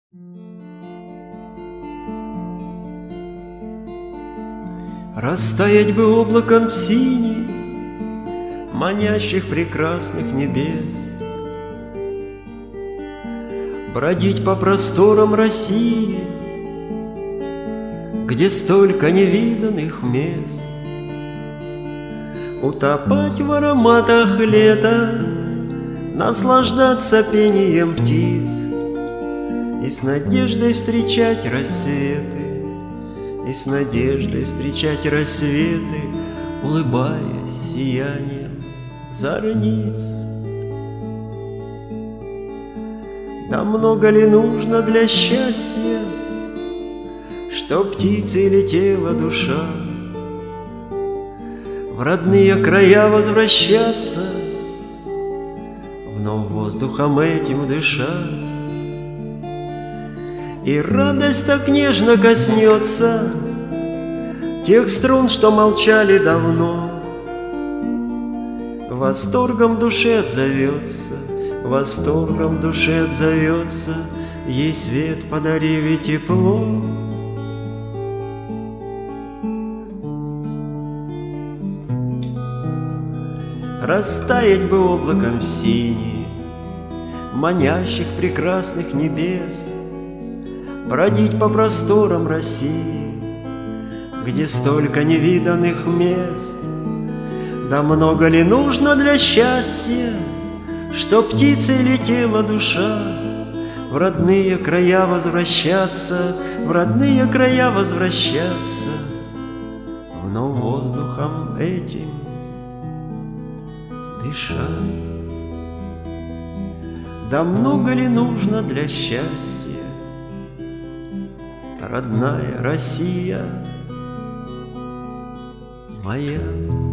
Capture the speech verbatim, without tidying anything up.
Растаять бы облаком в синей манящих прекрасных небес, бродить по просторам России, где столько невиданных мест, утопать в ароматах лета, наслаждаться пением птиц и с надеждой встречать рассветы, и с надеждой встречать рассветы, улыбаясь сиянием зорниц. Да много ли нужно для счастья, чтоб птицей летела душа, в родные края возвращаться, вновь воздухом этим дыша? И радость так нежно коснется тех струн, что молчали давно, восторгом души отзовется, восторгом души отзовется, ей свет подарив и тепло. Растаять бы облаком синие манящих прекрасных небес, бродить по просторам России, где столько невиданных мест. Да много ли нужно для счастья, чтоб птицей летела душа, в родные края возвращаться, в родные края возвращаться, вновь воздухом этим дыша? Да много ли нужно для счастья, родная Россия моя?